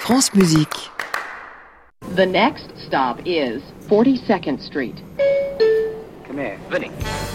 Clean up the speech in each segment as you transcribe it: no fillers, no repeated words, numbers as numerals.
France Musique. The next stop is 42nd Street. Come here, Vinny.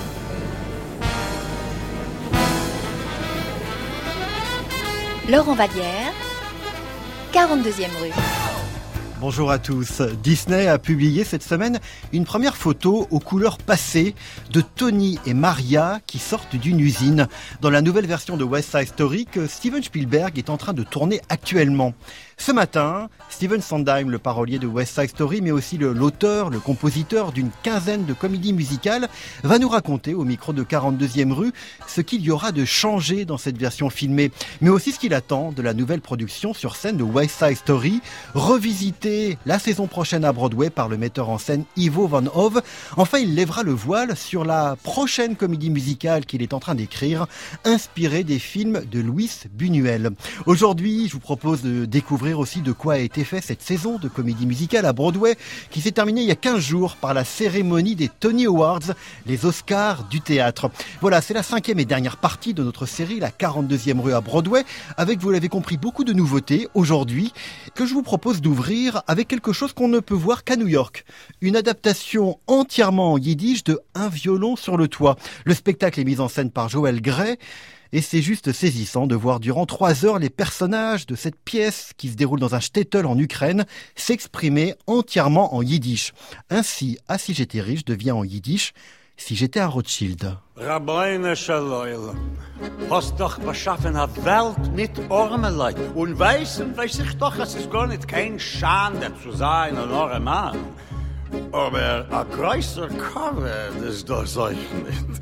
Laurent Vallière, 42e rue. Bonjour à tous. Disney a publié cette semaine une première photo aux couleurs passées de Tony et Maria qui sortent d'une usine dans la nouvelle version de West Side Story que Steven Spielberg est en train de tourner actuellement. Ce matin, Stephen Sondheim, le parolier de West Side Story, mais aussi l'auteur, le compositeur d'une quinzaine de comédies musicales, va nous raconter au micro de 42e rue ce qu'il y aura de changé dans cette version filmée, mais aussi ce qu'il attend de la nouvelle production sur scène de West Side Story, revisitée la saison prochaine à Broadway par le metteur en scène Ivo Van Hove. Enfin, il lèvera le voile sur la prochaine comédie musicale qu'il est en train d'écrire, inspirée des films de Luis Buñuel. Aujourd'hui, je vous propose de découvrir aussi de quoi a été fait cette saison de comédie musicale à Broadway qui s'est terminée il y a 15 jours par la cérémonie des Tony Awards, les Oscars du théâtre. Voilà, c'est la 5e et dernière partie de notre série, la 42e rue à Broadway, avec, vous l'avez compris, beaucoup de nouveautés aujourd'hui que je vous propose d'ouvrir avec quelque chose qu'on ne peut voir qu'à New York. Une adaptation entièrement en yiddish de Un violon sur le toit. Le spectacle est mis en scène par Joel Grey. Et c'est juste saisissant de voir durant 3 heures les personnages de cette pièce qui se déroule dans un shtetl en Ukraine s'exprimer entièrement en yiddish. Ainsi, Ah si j'étais riche devient en yiddish Si j'étais un Rothschild. Rabbeinu Shalom, hast doch beschaffen a Welt mit armen Leid und weiß ich doch, es ist gar nicht kein Schande zu sein ein armer Mann. Aber a größer Cover, das doch euch nicht.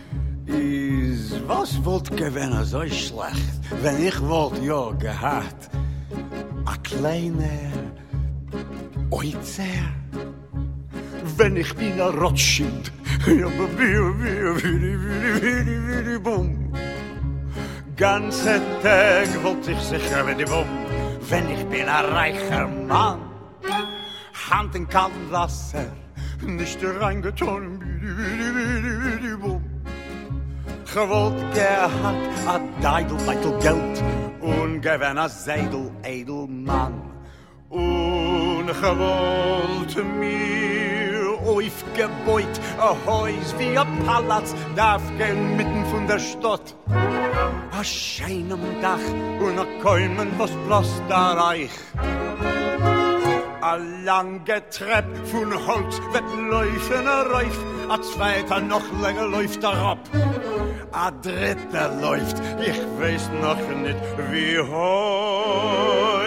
Was wollt gewinnen so schlecht, wenn ich wollt ja gehad? A kleiner Oizer, wenn ich bin a Rothschild, ja, wie, bum. Ganze Tag wollt ich sicher wie die Bum, wenn ich bin a reicher Mann. Hand in kaltem Wasser, nicht reingetan, wie, bum. Gewollt gehad a Deidel Geld und gewinn a Seidel Edelmann. Und gewollt mir aufgebeut a Häus wie a Palaz darf gehen mitten von der Stadt. A scheinem Dach und a Käumen was bloß da reich. A lange Trepp von Holz wird laufen a Reif, a zweiter noch länger läuft er ab. A dritter läuft, ich weiß noch nicht wie hoch.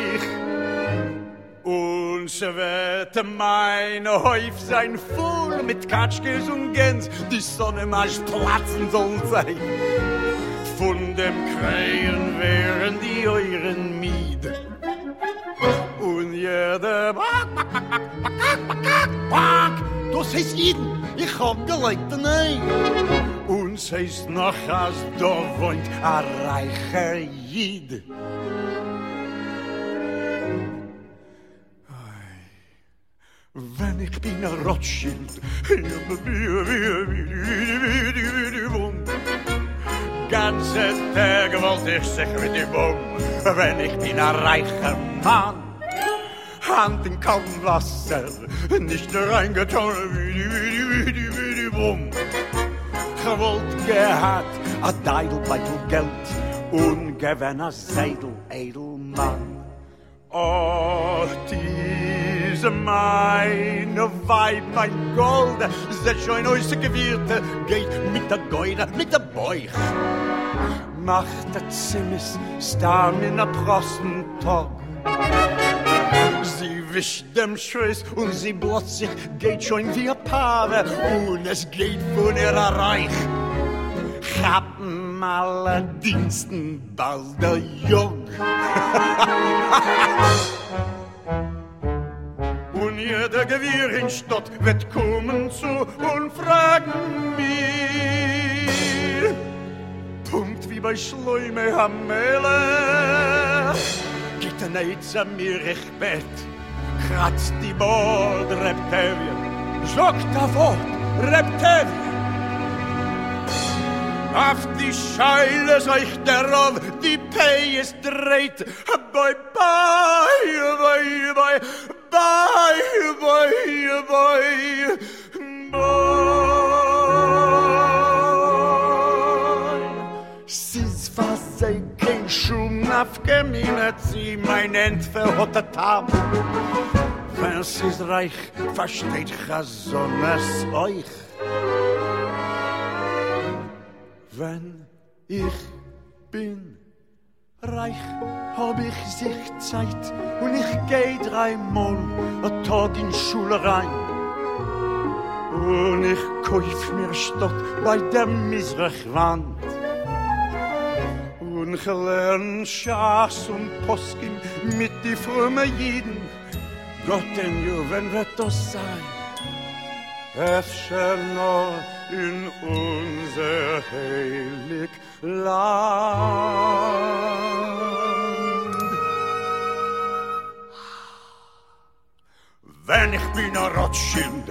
Und so wird mein Häuf sein voll mit Katschkes und Gänse, die Sonne marsch platzen soll sein. Von dem Krähen wären die euren Mied. Und jeder das ist jeden, ich hab gelegt nein. Und es heißt noch, als da wohnt a reicher Jid. Wenn ich bin a Rothschild, ganze Tage wollt ich sich mit die Bum. Wenn ich bin a reicher Mann, Hand in kaltem Wasser, nicht reingetan, wie die Bum. Gewollt gehad a Deidel Geld und gewinn a Seidel Edelmann. Oh, diese meine Weib, mein Gold, set schon äußer Gewirrte, geht mit der Geude, mit der Beuch. Macht der Zimmis, starm in der Prostentag. Sie wischt dem Schweiß und sie blotzt sich, geht schon wie ein Pave und es geht von ihrer Reich. Chappen alle Diensten, bald der Jung. Und jeder Gewirr in Stott wird kommen zu und fragen mir, Punkt wie bei Schleume Hamele. Geht er nicht zu mir, ich bett, kratzt die Bord, Reptevia, sagt das Wort, Reptevia. Auf die Scheile euch darauf, die Pay ist dreht. Bye, bye, bye, bye, bye, bye, bye, bye. Sis was sei kein Schum aufgeminnet, sie mein entverhottet haben. Wenn es ist reich, versteht Chazon es euch. Wenn ich bin reich, hab ich sich Zeit und ich geh 3 Mal a Tag in Schule rein. Und ich kauf mir Stott bei der Misrachwand. Und ich lern Schachs und Poskin mit die frommen Jiden. Gott en Juwen wird das sein. Efter nur in unser heilig Land. Wenn ich bin a Rothschild,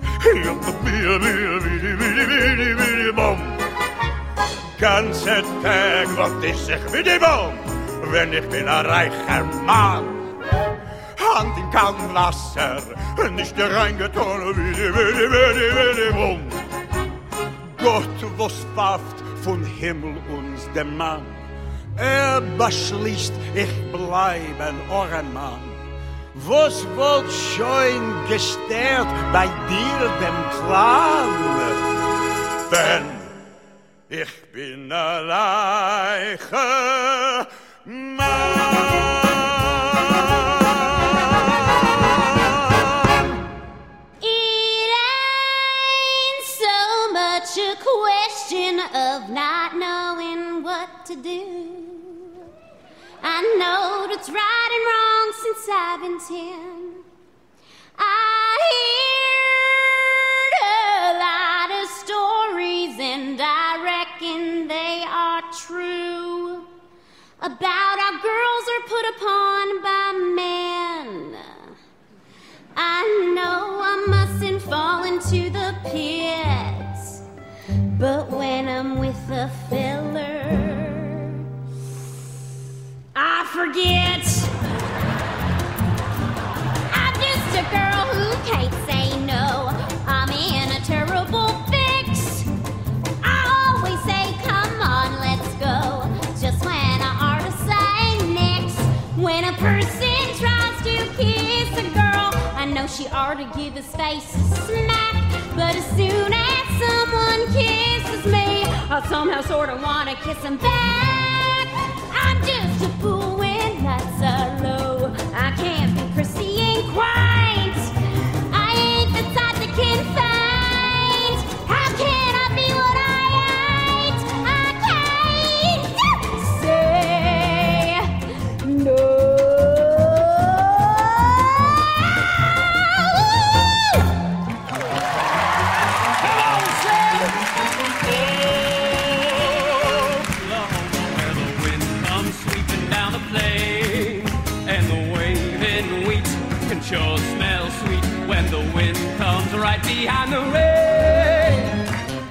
ganze Tag wollt ich sich wie die Baum. Wenn ich bin a reicher Mann, Hand in kaltem Wasser, nicht reingetan wie die Wum. Gott, was pfafft von Himmel uns der Mann, beschließt, ich bleib ein Ohrenmann. Was wollt schon gestört bei dir dem Plan? Denn ich bin ein reicher Mann. A question of not knowing what to do. I know that's right and wrong since I've been 10. I heard a lot of stories and I reckon they are true about how girls are put upon by men. I know I mustn't fall into the pit, but when I'm with a feller, I forget. I'm just a girl who can't say no. I'm in a terrible fix. I always say, come on, let's go, just when I ought to say next. When a person tries to kiss a girl, I know she ought to give his face a smack. But as soon as someone kisses me, I somehow sort of want to kiss him back. I'm just a fool when nuts are low. I can't be prissy and quaint. I ain't the type that can find. How can I be what I ain't? I can't say no. Sure smells sweet when the wind comes right behind the rain.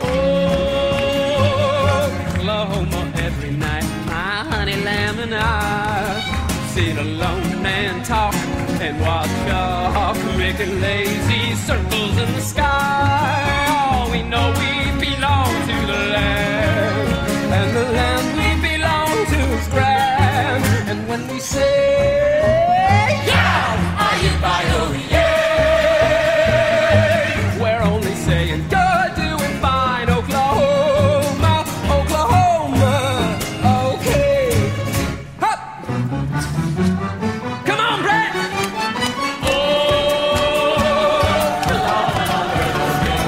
Oh, Oklahoma, every night my honey lamb and I sit alone and talk and watch chalk making lazy circles in the sky. All we know, we belong to the land, and the land we belong to is grand. And when we say we're only saying you're doing fine, Oklahoma, Oklahoma, okay. Hup. Come on, Brett. Oh,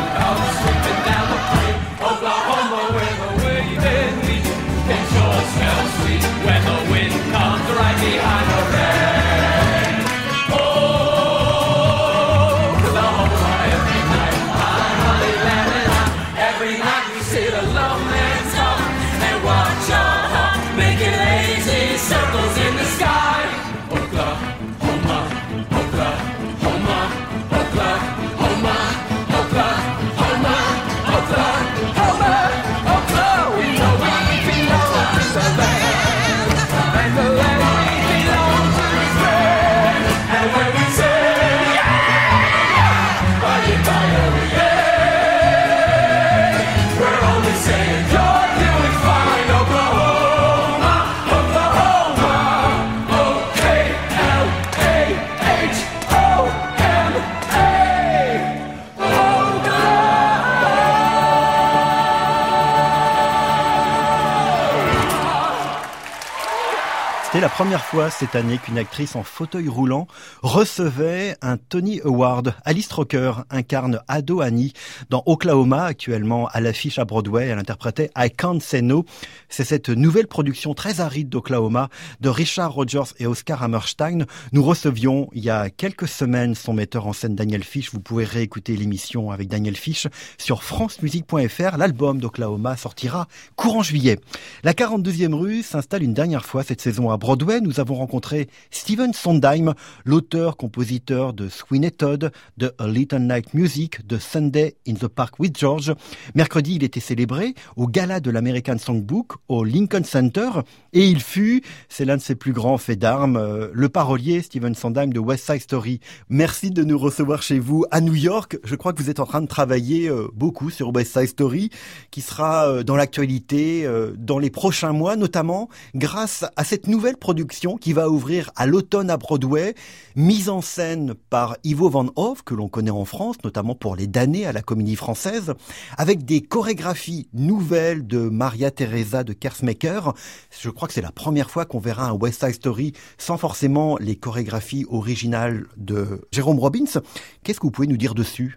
la première fois cette année qu'une actrice en fauteuil roulant recevait un Tony Award. Alice Roker incarne Ado Annie dans Oklahoma, actuellement à l'affiche à Broadway. Elle interprétait I Can't Say No. C'est cette nouvelle production très aride d'Oklahoma de Richard Rodgers et Oscar Hammerstein. Nous recevions il y a quelques semaines son metteur en scène Daniel Fish. Vous pouvez réécouter l'émission avec Daniel Fish sur francemusique.fr. L'album d'Oklahoma sortira courant juillet. La 42e rue s'installe une dernière fois cette saison à Broadway. Nous avons rencontré Stephen Sondheim, l'auteur-compositeur de Sweeney Todd, de A Little Night Music, de Sunday in the Park with George. Mercredi, il était célébré au gala de l'American Songbook au Lincoln Center et il fut, c'est l'un de ses plus grands faits d'armes, le parolier Stephen Sondheim de West Side Story. Merci de nous recevoir chez vous à New York. Je crois que vous êtes en train de travailler beaucoup sur West Side Story qui sera dans l'actualité dans les prochains mois, notamment grâce à cette nouvelle production qui va ouvrir à l'automne à Broadway, mise en scène par Ivo Van Hove, que l'on connaît en France, notamment pour les damnés à la Comédie Française, avec des chorégraphies nouvelles de Maria Teresa de Kersmaker. Je crois que c'est la première fois qu'on verra un West Side Story sans forcément les chorégraphies originales de Jerome Robbins. Qu'est-ce que vous pouvez nous dire dessus?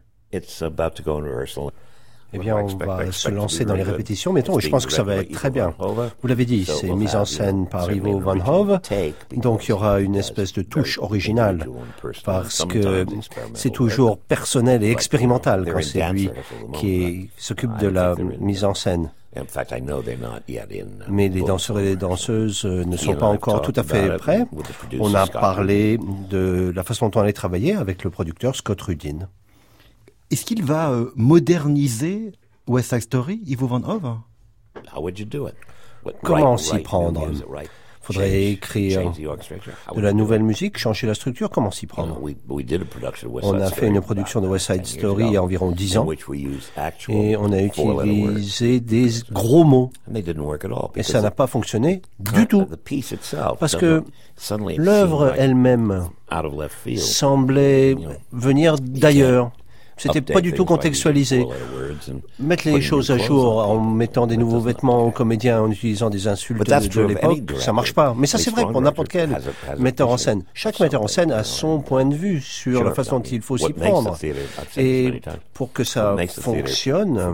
Eh bien, on va se lancer dans les répétitions, mettons, et je pense que ça va être très bien. Vous l'avez dit, c'est mise en scène par Ivo Van Hove, donc il y aura une espèce de touche originale, parce que c'est toujours personnel et expérimental quand c'est lui qui s'occupe de la mise en scène. Mais les danseurs et les danseuses ne sont pas encore tout à fait prêts. On a parlé de la façon dont on allait travailler avec le producteur Scott Rudin. Est-ce qu'il va moderniser West Side Story, Ivo Van Hove? Comment s'y prendre? Faudrait écrire de la nouvelle musique, changer la structure, comment s'y prendre? On a fait une production de West Side Story il y a environ 10 ans et on a utilisé des gros mots et ça n'a pas fonctionné du tout parce que l'œuvre elle-même semblait venir d'ailleurs. C'était pas du tout contextualisé. Mettre les choses à jour en mettant des nouveaux vêtements aux comédiens, en utilisant des insultes de l'époque, ça marche pas. Mais ça, c'est vrai pour n'importe quel metteur en scène. Chaque metteur en scène a son point de vue sur la façon dont il faut s'y prendre. Et pour que ça fonctionne,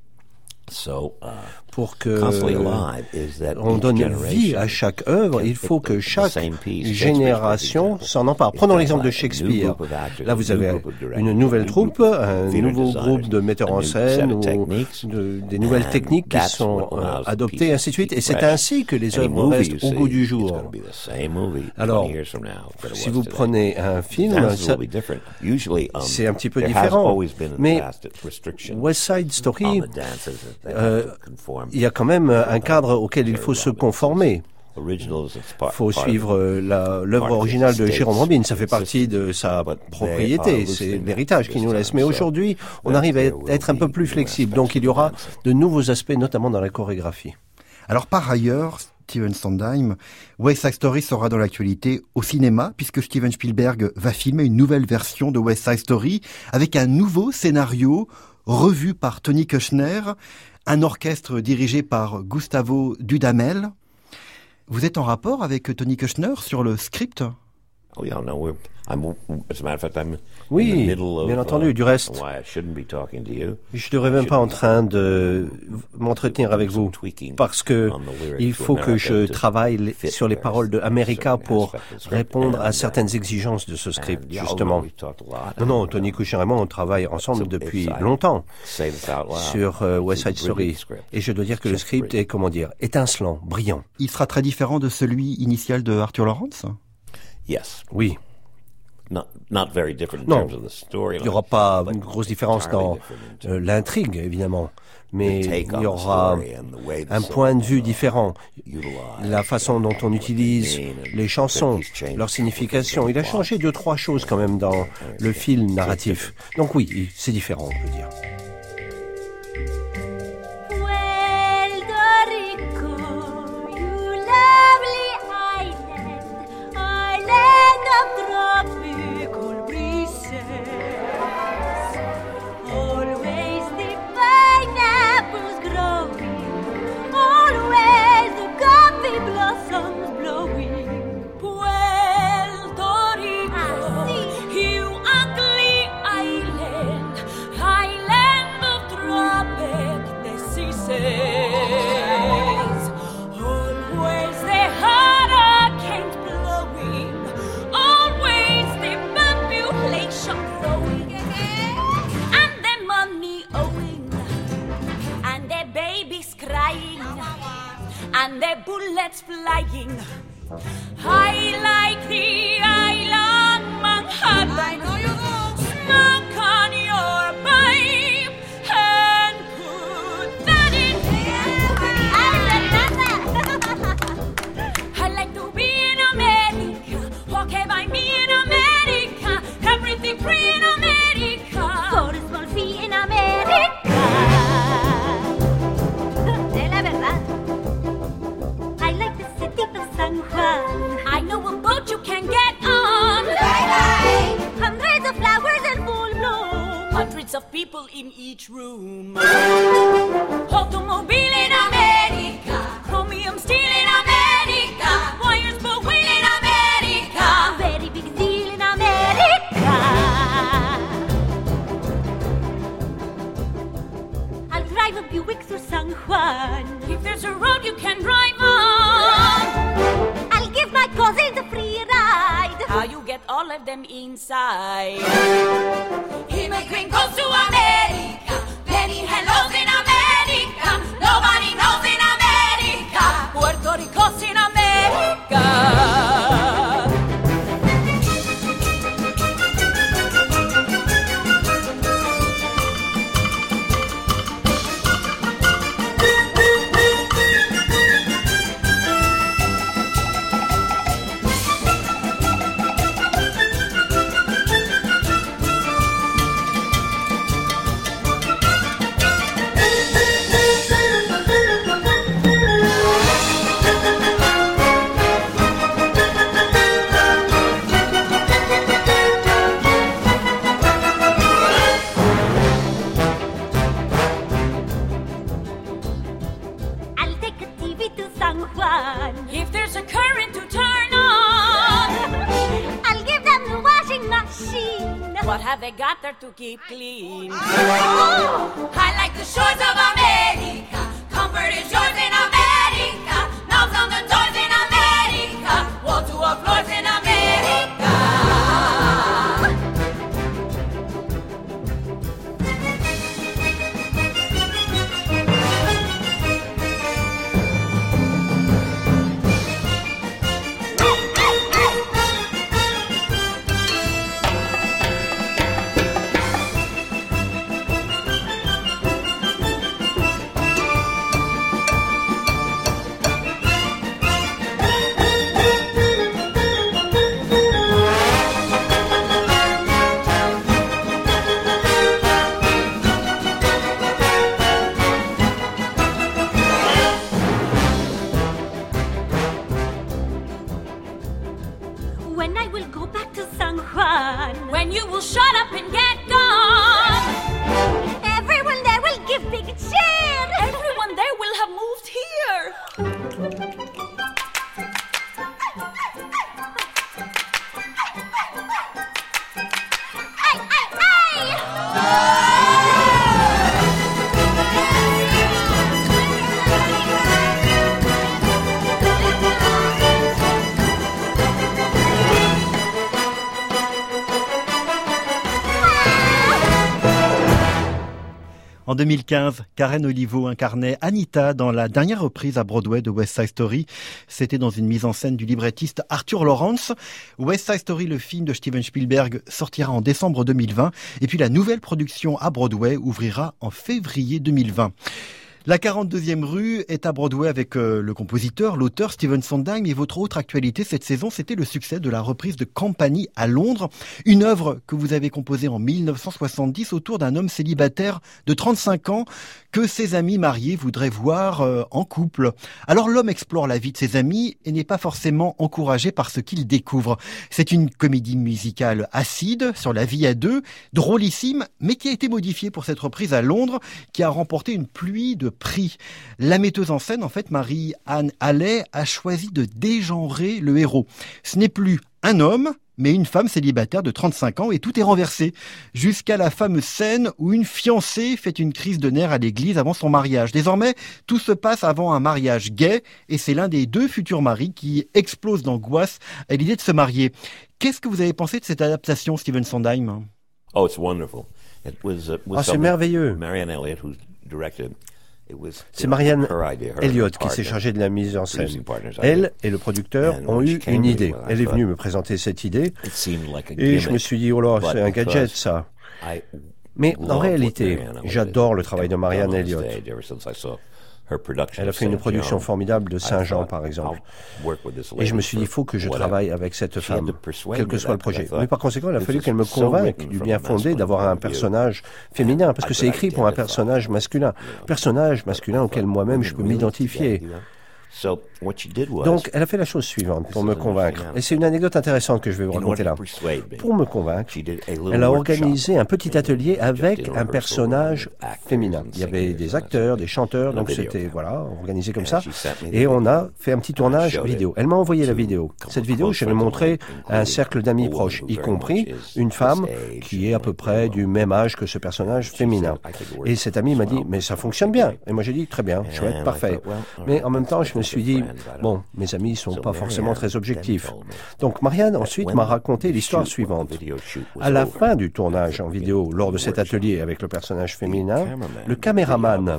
pour que on donne vie à chaque œuvre, il faut que chaque génération s'en empare. Prenons l'exemple de Shakespeare. Là, vous avez une nouvelle troupe, un nouveau groupe de metteurs en scène, ou des nouvelles techniques qui sont adoptées, et ainsi de suite. Et c'est ainsi que les œuvres restent au goût du jour. Alors, si vous prenez un film, c'est un petit peu différent. Mais West Side Story, il y a quand même un cadre auquel il faut se conformer. Il faut suivre l'œuvre originale de Jerome Robbins. Ça fait partie de sa propriété. C'est l'héritage qu'il nous laisse. Mais aujourd'hui, on arrive à être un peu plus flexible. Donc, il y aura de nouveaux aspects, notamment dans la chorégraphie. Alors, par ailleurs, Stephen Sondheim, West Side Story sera dans l'actualité au cinéma, puisque Steven Spielberg va filmer une nouvelle version de West Side Story avec un nouveau scénario revu par Tony Kushner, un orchestre dirigé par Gustavo Dudamel. Vous êtes en rapport avec Tony Kushner sur le script? Oui, bien entendu. Du reste, je ne devrais même pas en train de m'entretenir avec vous parce que il faut que je travaille sur les paroles de America pour répondre à certaines exigences de ce script, justement. Non, Tony Kushner et moi, on travaille ensemble depuis longtemps sur West Side Story. Et je dois dire que le script est, étincelant, brillant. Il sera très différent de celui initial de Arthur Lawrence? Oui. Non, il n'y aura pas une grosse différence dans l'intrigue, évidemment, mais il y aura un point de vue différent. La façon dont on utilise les chansons, leur signification. Il a changé 2-3 choses quand même dans le fil narratif. Donc oui, c'est différent, on peut dire. Blossoms blowing is flying. I like the island Manhattan. I know you do. Smoke on your pipe and put that in. I like to be in America. Okay, by me in America. Everything free in America. For a small fee in America. De la verdad. I like the city of San Juan. I know a boat you can get on. Hundreds of flowers in full bloom. Hundreds of people in each room. Automobile in America. Chromium steel in America. Wires for wheel in America. Very big deal in America. I'll drive a Buick through San Juan. If there's a road you can drive on. I'll give my cousins a free ride. How you get all of them inside? Immigrant goes to America. Many hellos in America. Nobody knows in America. Puerto Rico's in America. I'll take a TV to San Juan. If there's a current to turn on. I'll give them the washing machine. What have they got there to keep clean? I like the shores of America. Comfort is yours in America. Knobs on the doors in America. Wall to our floors in America. When I will go back to San Juan. When you will shut up and get gone. Everyone there will give big cheer. Everyone there will have moved here. Ay, ay, ay! En 2015, Karen Olivo incarnait Anita dans la dernière reprise à Broadway de West Side Story. C'était dans une mise en scène du librettiste Arthur Lawrence. West Side Story, le film de Steven Spielberg, sortira en décembre 2020. Et puis la nouvelle production à Broadway ouvrira en février 2020. La 42e rue est à Broadway avec le compositeur, l'auteur Stephen Sondheim. Et votre autre actualité cette saison, c'était le succès de la reprise de Company à Londres. Une œuvre que vous avez composée en 1970 autour d'un homme célibataire de 35 ans que ses amis mariés voudraient voir en couple. Alors l'homme explore la vie de ses amis et n'est pas forcément encouragé par ce qu'il découvre. C'est une comédie musicale acide sur la vie à deux, drôlissime, mais qui a été modifiée pour cette reprise à Londres, qui a remporté une pluie de prix. La metteuse en scène, en fait, Marie-Anne Halley, a choisi de dégenrer le héros. Ce n'est plus un homme, mais une femme célibataire de 35 ans, et tout est renversé. Jusqu'à la fameuse scène où une fiancée fait une crise de nerfs à l'église avant son mariage. Désormais, tout se passe avant un mariage gay, et c'est l'un des deux futurs maris qui explose d'angoisse à l'idée de se marier. Qu'est-ce que vous avez pensé de cette adaptation, Stephen Sondheim? Oh, it's wonderful. It was c'est merveilleux. Marianne Elliott, who directed. C'est Marianne Elliott qui s'est chargée de la mise en scène. Elle et le producteur ont eu une idée. Elle est venue me présenter cette idée et je me suis dit, oh là, c'est un gadget ça. Mais en réalité, j'adore le travail de Marianne Elliott. Elle a fait une production formidable de Saint-Jean, par exemple. Et je me suis dit, il faut que je travaille avec cette femme, quel que soit le projet. Mais par conséquent, il a fallu qu'elle me convainque du bien fondé d'avoir un personnage féminin, parce que c'est écrit pour un personnage masculin. Personnage masculin auquel moi-même je peux m'identifier. Donc, elle a fait la chose suivante pour me convaincre. Et c'est une anecdote intéressante que je vais vous raconter là. Pour me convaincre, elle a organisé un petit atelier avec un personnage féminin. Il y avait des acteurs, des chanteurs, donc c'était, voilà, organisé comme ça. Et on a fait un petit tournage vidéo. Elle m'a envoyé la vidéo. Cette vidéo, je l'ai montrée à un cercle d'amis proches, y compris une femme qui est à peu près du même âge que ce personnage féminin. Et cette amie m'a dit, mais ça fonctionne bien. Et moi j'ai dit, très bien, chouette, parfait. Mais en même temps, je me suis dit, bon, mes amis sont pas forcément très objectifs. Donc Marianne ensuite m'a raconté l'histoire suivante. À la fin du tournage en vidéo, lors de cet atelier avec le personnage féminin, le caméraman,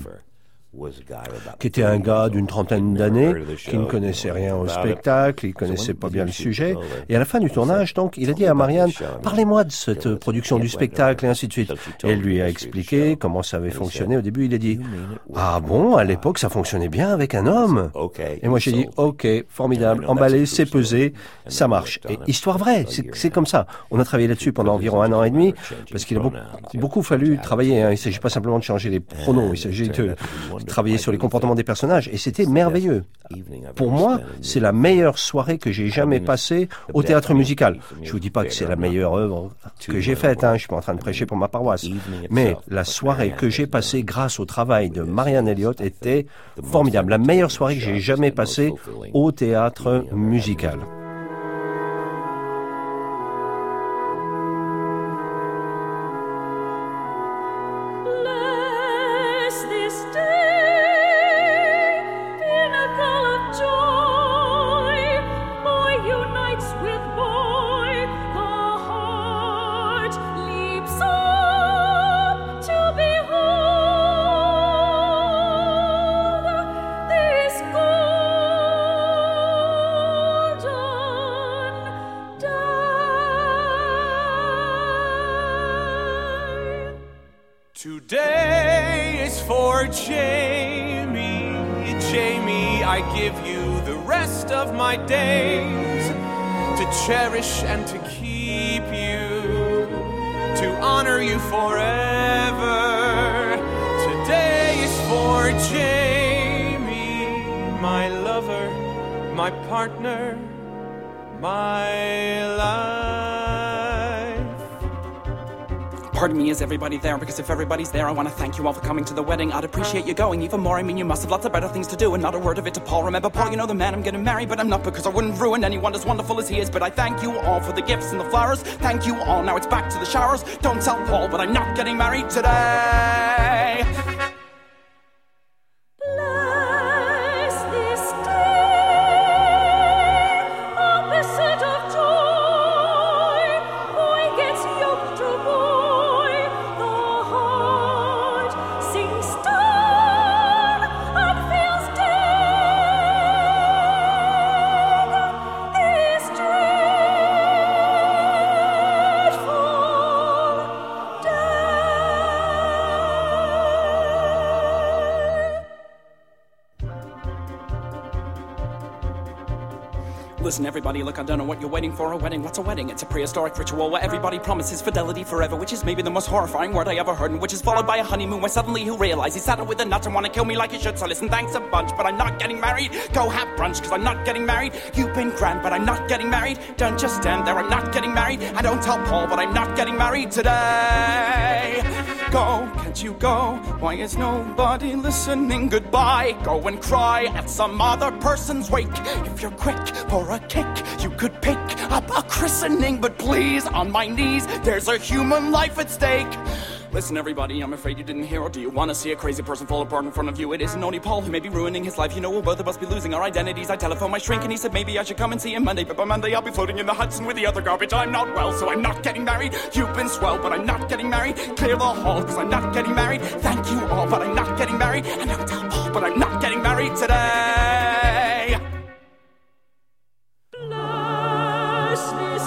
qui était un gars d'une trentaine d'années, qui ne connaissait rien au spectacle, il connaissait pas bien le sujet. Et à la fin du tournage, donc, il a dit à Marianne, parlez-moi de cette production du spectacle, et ainsi de suite. Et elle lui a expliqué comment ça avait fonctionné. Au début, il a dit, ah bon, à l'époque, ça fonctionnait bien avec un homme. Et moi, j'ai dit, ok, formidable, emballé, c'est pesé, ça marche. Et histoire vraie, c'est comme ça. On a travaillé là-dessus pendant environ 1 an et demi, parce qu'il a beaucoup fallu travailler. Hein. Il s'agit pas simplement de changer les pronoms, il s'agit de travailler sur les comportements des personnages, et c'était merveilleux. Pour moi, c'est la meilleure soirée que j'ai jamais passée au théâtre musical. Je vous dis pas que c'est la meilleure œuvre que j'ai faite, hein. Je suis pas en train de prêcher pour ma paroisse. Mais la soirée que j'ai passée grâce au travail de Marianne Elliott était formidable. La meilleure soirée que j'ai jamais passée au théâtre musical. Today is for Jamie. Jamie, I give you the rest of my days to cherish and to keep you, to honor you forever. Today is for Jamie, my lover, my partner, my life. Pardon me, is everybody there? Because if everybody's there, I want to thank you all for coming to the wedding. I'd appreciate you going even more. I mean, you must have lots of better things to do, and not a word of it to Paul. Remember, Paul, you know the man I'm getting married, but I'm not, because I wouldn't ruin anyone as wonderful as he is. But I thank you all for the gifts and the flowers. Thank you all. Now it's back to the showers. Don't tell Paul, but I'm not getting married today. Listen, everybody, look, I don't know what you're waiting for. A wedding? What's a wedding? It's a prehistoric ritual where everybody promises fidelity forever, which is maybe the most horrifying word I ever heard, and which is followed by a honeymoon where suddenly he'll realize he's saddled with a nut and want to kill me like he should. So listen, thanks a bunch, but I'm not getting married. Go have brunch, because I'm not getting married. You've been grand, but I'm not getting married. Don't just stand there, I'm not getting married. I don't tell Paul, but I'm not getting married today. Go, can't you go? Why is nobody listening? Goodbye. Go and cry at some other person's wake. If you're quick for a kick, you could pick up a christening. But please, on my knees, there's a human life at stake. Listen, everybody, I'm afraid you didn't hear. Or do you want to see a crazy person fall apart in front of you? It isn't only Paul who may be ruining his life. You know, we'll both of us be losing our identities. I telephoned my shrink and he said maybe I should come and see him Monday. But by Monday I'll be floating in the Hudson with the other garbage. I'm not well, so I'm not getting married. You've been swell, but I'm not getting married. Clear the hall, cause I'm not getting married. Thank you all, but I'm not getting married. And don't tell Paul, but I'm not getting married today. Bless this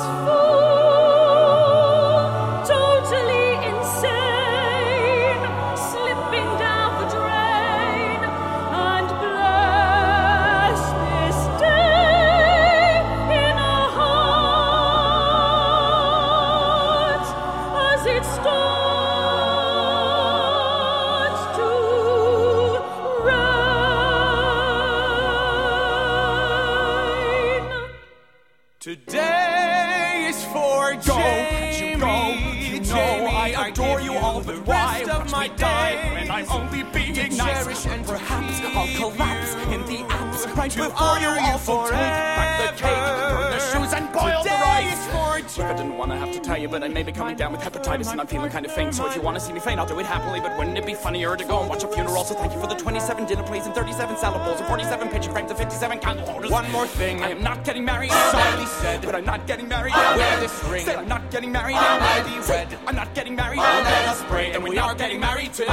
fool, totally insane, slipping down the drain, and bless this day in our hearts as it starts to rain. Today is for Jamie. You know I adore you all, but why of my die days when I'm only being to nice? cherish and Perhaps to I'll keep collapse you, in the apps right to before you honor you also take back the cake, burn the shoes and boil the Today rice. is for Look, I didn't want to have to tell you, but I may be coming down with hepatitis and I'm feeling kind of faint. So if you want to see me faint, I'll do it happily. But wouldn't it be funnier to go and watch a funeral? So thank you for the 27 dinner plates and 37 salad bowls and 47 picture frames and 57 candle holders. One more thing. I am not getting married. Sorry said, but I'm not getting married. Wear this ring. Said I'm not getting married. I'll be wed. I'm not getting married. Let us pray, and we are getting married today.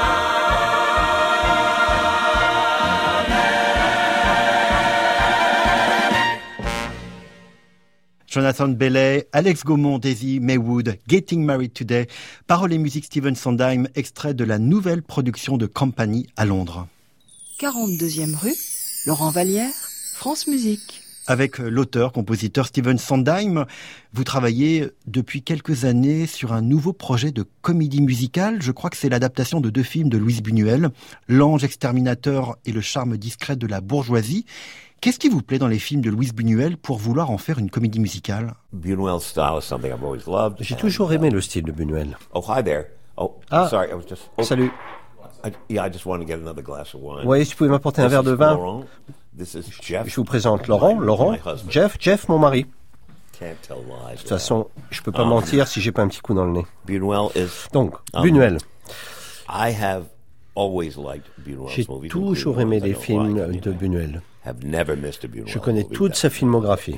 Jonathan Bailey, Alex Gaumont, Daisy Maywood, Getting Married Today. Paroles et musique Stephen Sondheim, extrait de la nouvelle production de Company à Londres. 42e rue, Laurent Vallière, France Musique. Avec l'auteur-compositeur Stephen Sondheim, vous travaillez depuis quelques années sur un nouveau projet de comédie musicale. Je crois que c'est l'adaptation de 2 films de Louise Buñuel, L'Ange exterminateur et Le charme discret de la bourgeoisie. Qu'est-ce qui vous plaît dans les films de Louise Buñuel pour vouloir en faire une comédie musicale? J'ai toujours aimé le style de Buñuel. Sorry, I was just... Salut. I just want to get another glass of wine. Oui, si vous pouvez m'apporter un verre de vin. Je vous présente Laurent, Jeff, mon mari. De toute façon, je peux pas mentir si j'ai pas un petit coup dans le nez. Donc, Buñuel. J'ai toujours aimé les films de Buñuel. Je connais toute sa filmographie.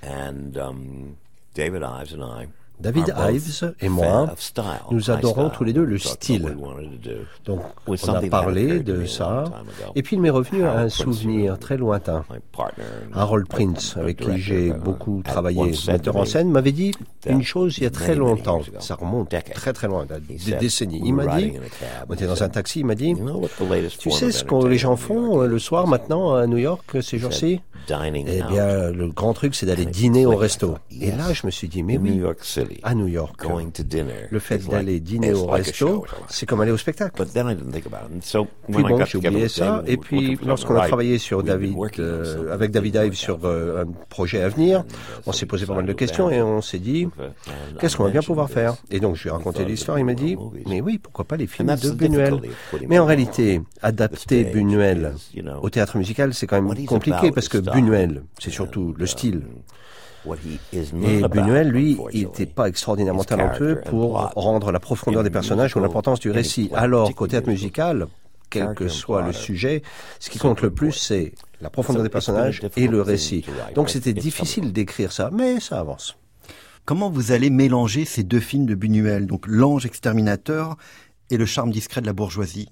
David Ives et moi, nous adorons tous les deux le style. Donc, on a parlé de ça. Et puis, il m'est revenu un souvenir très lointain. Harold Prince, avec qui j'ai beaucoup travaillé, metteur en scène, m'avait dit une chose il y a très longtemps. Ça remonte très très loin, des décennies. Il m'a dit, on était dans un taxi, il m'a dit, tu sais ce que les gens font le soir maintenant à New York ces jours-ci? Eh bien, le grand truc, c'est d'aller dîner au resto. Et là, je me suis dit, mais oui, à New York, le fait d'aller dîner au resto, c'est comme aller au spectacle. Puis bon, j'ai oublié ça. Et puis, lorsqu'on a travaillé sur avec David Ives sur un projet à venir, on s'est posé pas mal de questions et on s'est dit, qu'est-ce qu'on va bien pouvoir faire? Et donc, je lui ai raconté l'histoire. Il m'a dit, mais oui, pourquoi pas les films de Buñuel? Mais en réalité, adapter Buñuel au théâtre musical, c'est quand même compliqué parce que Buñuel, c'est surtout le style. Et Buñuel, lui, il n'était pas extraordinairement talentueux pour rendre la profondeur des personnages ou l'importance du récit. Alors qu'au théâtre musical, quel que soit le sujet, ce qui compte le plus, c'est la profondeur des personnages et le récit. Donc c'était difficile d'écrire ça, mais ça avance. Comment vous allez mélanger ces 2 films de Buñuel, donc L'Ange exterminateur et Le charme discret de la bourgeoisie?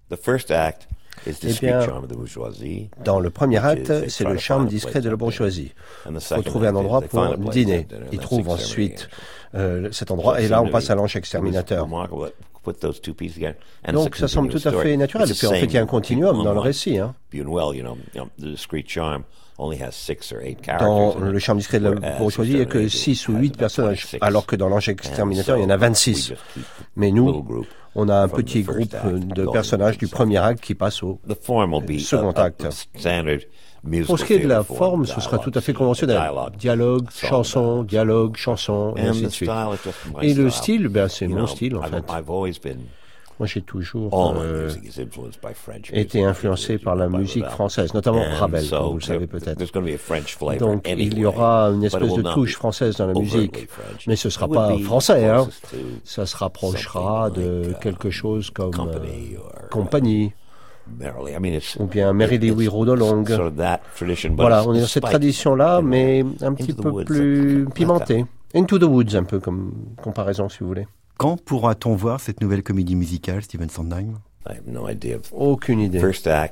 Eh bien, dans le premier acte, c'est le charme discret de la bourgeoisie. Il faut trouver un endroit pour dîner. Il trouve ensuite cet endroit, et là on passe à L'Ange exterminateur. Donc ça semble tout à fait naturel. Et puis en fait, il y a un continuum dans le récit. Dans le charme discret de la bourgeoisie, il n'y a que 6 ou 8 personnages, alors que dans L'Ange exterminateur, il y en a 26. Mais nous, on a un petit groupe de personnages du premier acte qui passe au second acte. Pour ce qui est de la forme, ce sera tout à fait conventionnel. Dialogue, chanson, et ainsi de suite. Et le style, c'est mon style en fait. Moi, j'ai toujours été influencé par la musique française, notamment Ravel, comme vous le savez peut-être. Donc, il y aura une espèce de touche française dans la musique, mais ce ne sera pas français. Hein. Ça se rapprochera de quelque chose comme Compagnie. Ou bien Merrily We Rode Along. Voilà, on est dans cette tradition-là, mais un petit peu plus pimentée. Into the Woods, un peu comme comparaison, si vous voulez. Quand pourra-t-on voir cette nouvelle comédie musicale, Stephen Sondheim? Aucune idée.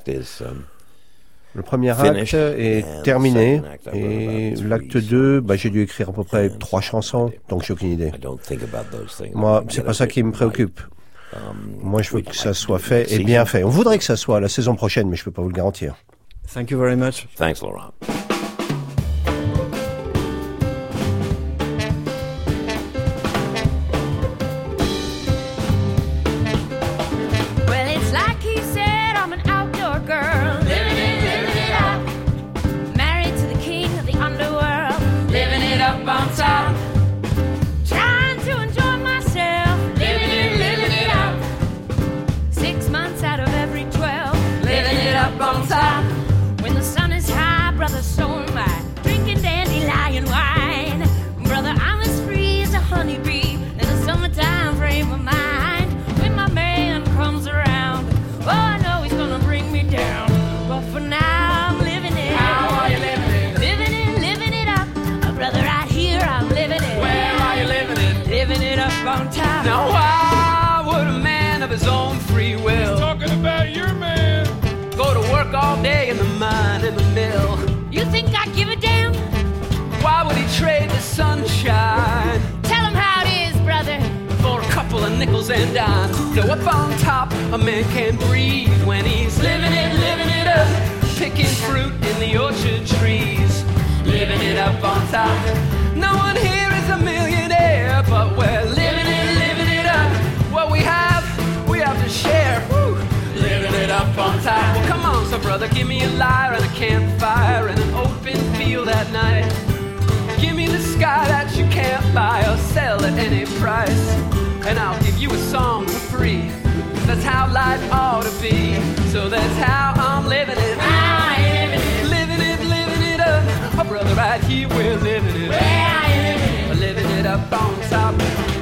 Le premier acte est terminé et l'acte 2, j'ai dû écrire à peu près 3 chansons, donc j'ai aucune idée. Moi, c'est pas ça qui me préoccupe. Moi, je veux que ça soit fait et bien fait. On voudrait que ça soit la saison prochaine, mais je peux pas vous le garantir. Thank you very much. Thanks, Laurent. When the sun is high, brother, so am I. Drinking dandelion wine. Brother, I'm as free as a honeybee in a summertime frame of mind. When my man comes around, oh, I know he's gonna bring me down. But for now, I'm living it. How are you living it? Living it up. Brother, right here, I'm living it. Where are you living it? Living it up on top. Now why would a man of his own free will, he's talking about your man, go to work all day in the mine and the mill? You think I give a damn? Why would he trade the sunshine? Tell him how it is, brother. For a couple of nickels and dimes. So up on top, a man can't breathe when he's living it up. Picking fruit in the orchard trees. Living it up on top. No one here is a millionaire, but we're living it up. What we have to share. Woo. Living it up on top. Well, come on, so brother, give me a lyre and a campfire and an open field at night. Give me the sky that you can't buy or sell at any price, and I'll give you a song for free. That's how life ought to be. So that's how I'm living it. Living it up. Oh, brother, right here we're living it. Where are you living it? Living it up on top.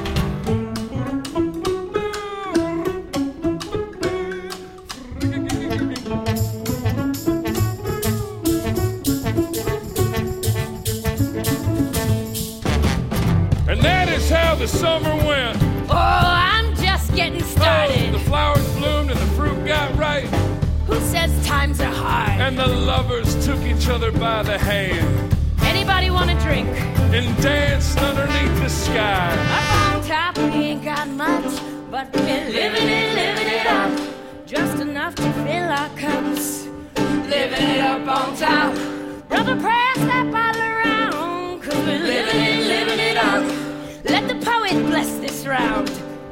How the summer went. Oh, I'm just getting started. Oh, the flowers bloomed and the fruit got ripe. Who says times are hard? And the lovers took each other by the hand. Anybody want a drink? And danced underneath the sky. Up on top, we ain't got much, but we're living it up. Just enough to fill our cups. Living it up on top. Brother, pass that bottle around, 'cause we're living it up. Let the poet bless this round.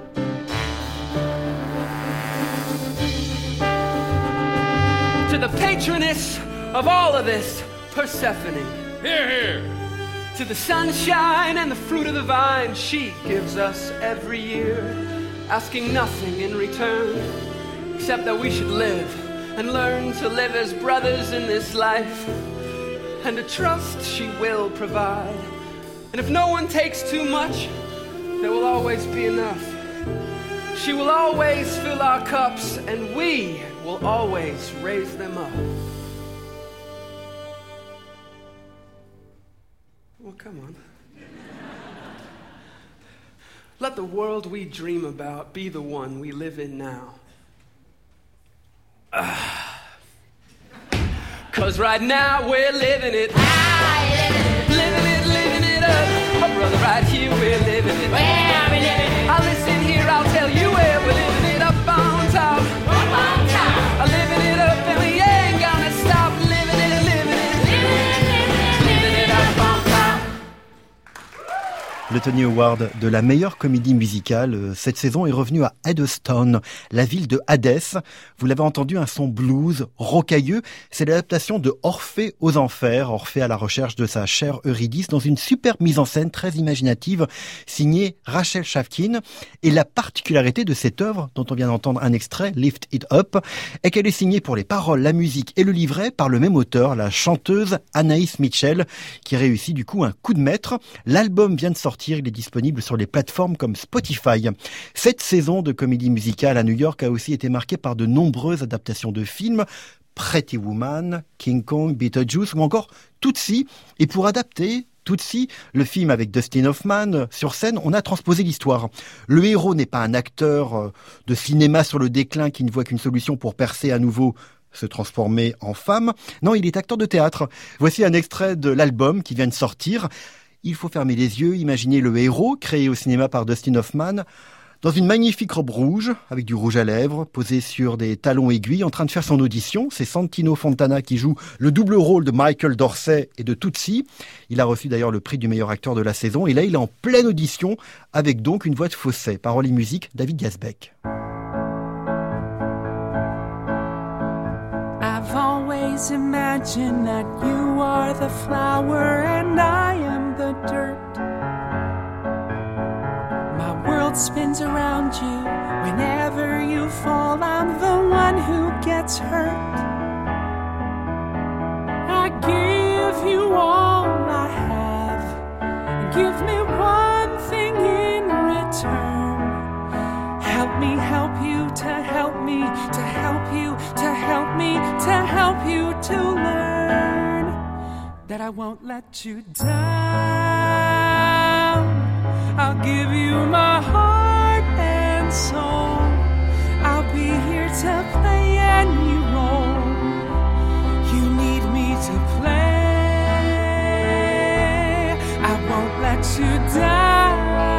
To the patroness of all of this, Persephone. Hear, hear. To the sunshine and the fruit of the vine she gives us every year, asking nothing in return, except that we should live and learn to live as brothers in this life, and to trust she will provide. And if no one takes too much, there will always be enough. She will always fill our cups, and we will always raise them up. Well, come on. Let the world we dream about be the one we live in now. 'Cause right now we're living it. Living it up. Oh, brother, right here we're living it. Where are we living it? I'll listen here, I'll tell you where we're living it up on top. Up on top. I'm living it up and we ain't gonna stop living it. Living it up on top. Le Tony Award de la meilleure comédie musicale cette saison est revenu à Haddestone, la ville de Hadès. Vous l'avez entendu, un son blues rocailleux. C'est l'adaptation de Orphée aux Enfers, Orphée à la recherche de sa chère Eurydice, dans une superbe mise en scène très imaginative signée Rachel Chavkin. Et la particularité de cette œuvre, dont on vient d'entendre un extrait, Lift It Up, est qu'elle est signée pour les paroles, la musique et le livret par le même auteur, la chanteuse Anaïs Mitchell, qui réussit du coup un coup de maître. L'album vient de sortir, il est disponible sur les plateformes comme Spotify. Cette saison de comédie musicale à New York a aussi été marquée par de nombreuses adaptations de films, Pretty Woman, King Kong, Beetlejuice ou encore Tootsie. Et pour adapter Tootsie, le film avec Dustin Hoffman, sur scène, on a transposé l'histoire. Le héros n'est pas un acteur de cinéma sur le déclin qui ne voit qu'une solution pour percer à nouveau, se transformer en femme. Non, il est acteur de théâtre. Voici un extrait de l'album qui vient de sortir. Il faut fermer les yeux, imaginer le héros, créé au cinéma par Dustin Hoffman, dans une magnifique robe rouge, avec du rouge à lèvres, posé sur des talons aiguilles, en train de faire son audition. C'est Santino Fontana qui joue le double rôle de Michael Dorsey et de Tootsie. Il a reçu d'ailleurs le prix du meilleur acteur de la saison. Et là, il est en pleine audition, avec donc une voix de fausset. Paroles et musique, David Gasbeck. I've always imagined that you are the flower and I am the dirt. My world spins around you. Whenever you fall, I'm the one who gets hurt. I give you all I have. Give me one thing in return. Help me help you to help me to help you to help me to help you to learn that I won't let you down. I'll give you my heart and soul. I'll be here to play any role you need me to play. I won't let you down.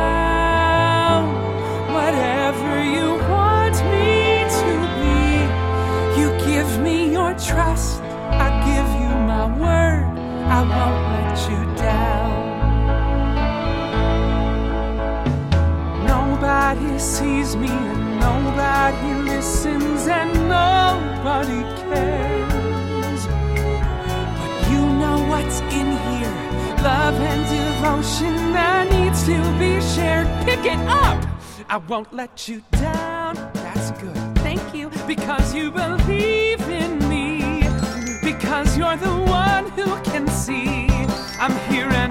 Whatever you want me to be, you give me your trust. I give you my word. I won't let you down. Nobody sees me and nobody listens and nobody cares. But you know what's in here. Love and devotion that needs to be shared. Pick it up. I won't let you down. That's good. Thank you. Because you believe in me. Because you're the one who can see I'm here and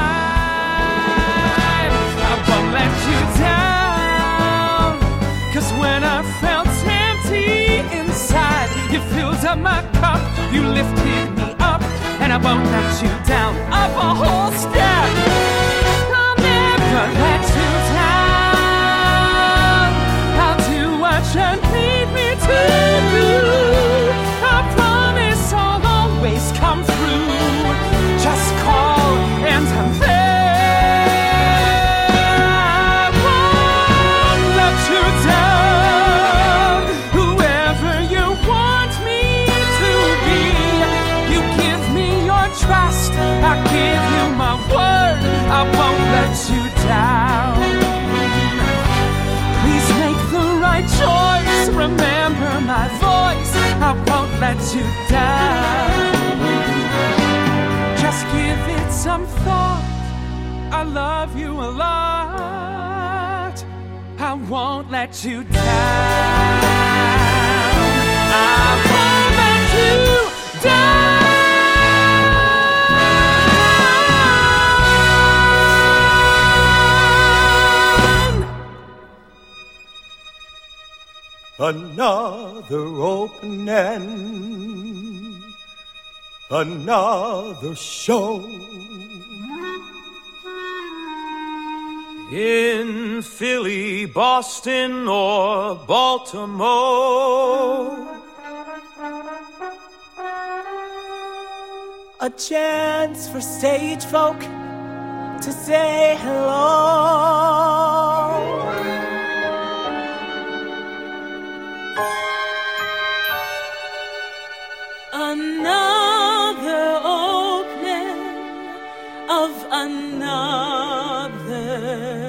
alive. I won't let you down. 'Cause when I felt empty inside, you filled up my cup. You lifted me up. And I won't let you down. Up a whole step. I'll never let you down. You need me to do. I promise I'll always come through. Just call and I'm there. I won't let you down. Whoever you want me to be, you give me your trust. I give you my word. I won't let you down. Choice, remember my voice. I won't let you down. Just give it some thought. I love you a lot. I won't let you down. I won't let you down. Another open end, another show. In Philly, Boston, or Baltimore. A chance for stage folk to say hello. Another opening of another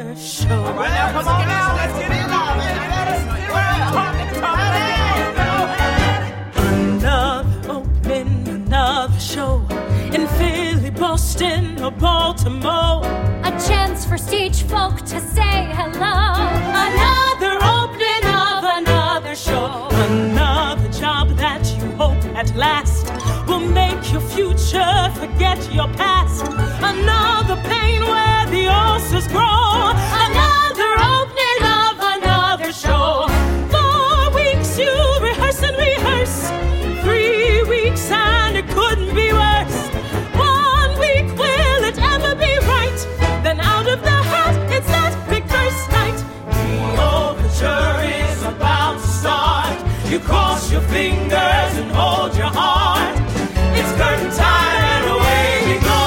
another show. Well, now, come on now, let's get it on. Another opening, another show in Philly, Boston, or Baltimore. A chance for stage folk to say hello. Another opening of another show. Another job that you hope at last will make your future forget your past. Another pain where the ulcers grow. Another opening of another show. 4 weeks you rehearse and rehearse. 3 weeks and it couldn't be worse. 1 week, will it ever be right? Then out of the hat, it's that big first night. The overture is about to start. You cross your fingers and hold your heart. It's curtain time and away we go.